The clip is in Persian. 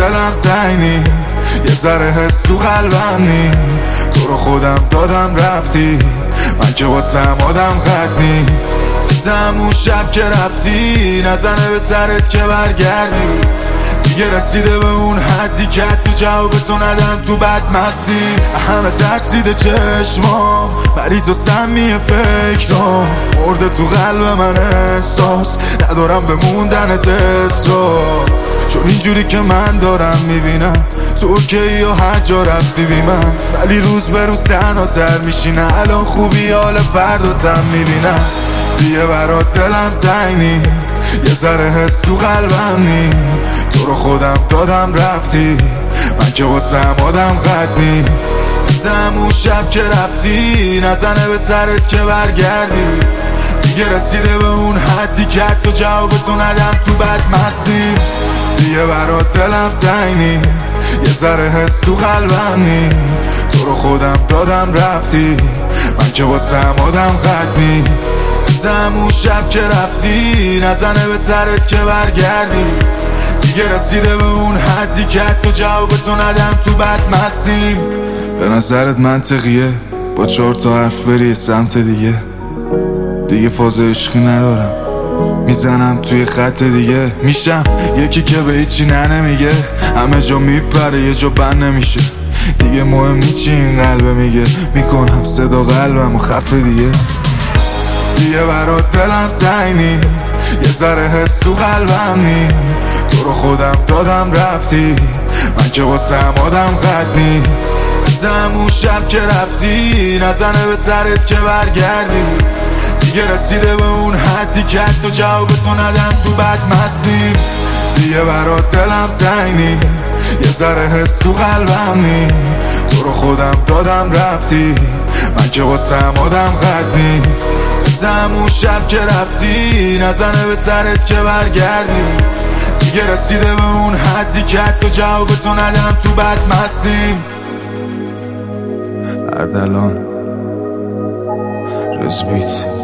دلم تنگی، یه ذره حس تو قلبم نی. تو رو خودم دادم رفتی، من که واسم آدم خط نی. اون شب که رفتی نزنه به سرت که برگردی. دیگه رسیده به اون حدی که تو جوابتو ندم تو بدمستی. همه ترسیده چشمام، مریض و سمی فکرام، مرده تو قلب من احساس، ندارم به موندنت اصرار. چون اینجوری که من دارم میبینم تو اوکی و هر جا رفتی بی من، ولی روز به روز تنهاتر میشینه. الان خوبی حال فرداتم میبینم. دیگه برات دلم تنگ نی، یه ذره حس تو قلبم نی. تو رو خودم دادم رفتی، من که واسم آدم خط نی. اون شب که رفتی نزنه به سرت که برگردی. دیگه رسیده به اون حدی که تو جوابتو ندم تو بدمستی. دیگه برات دلم تنگ نی، یه ذره حس تو قلبم نی. تو رو خودم دادم رفتی، من که واسم آدم خط نی. اون شب که رفتی نزنه به سرت که برگردی. دیگه رسیده به اون حدی که تو جوابتو ندم تو بدمستیم. به نظرت منطقیه با 4 تا حرف بری سمت دیگه؟ دیگه فاز عشقی ندارم، میزنم توی خط دیگه. میشم یکی که به هیچی نمیگه، همه جا میپره یه جا بند نمیشه. دیگه مهم نی چی این قلبه میگه، میکنم صدا قلبم و خفه دیگه. دیگه برات دلم تنگ نی، یه ذره حس تو قلبم نی. تو رو خودم دادم رفتی، من که واسم آدم خط نی. اون شب که رفتی نزنه به سرت که برگردی. دیگه رسیده به اون حدی که تو جوابتو ندم تو بدمستی. دیگه برات دلم تنگ نی، یه ذره حس تو قلبم نی. تو رو خودم دادم رفتی، من که واسم آدم خط نی. اون شب که رفتی نزنه به سرت که برگردی. دیگه رسیده به اون حدی که تو جوابتو ندم تو بدمستی. اردلان رزبیت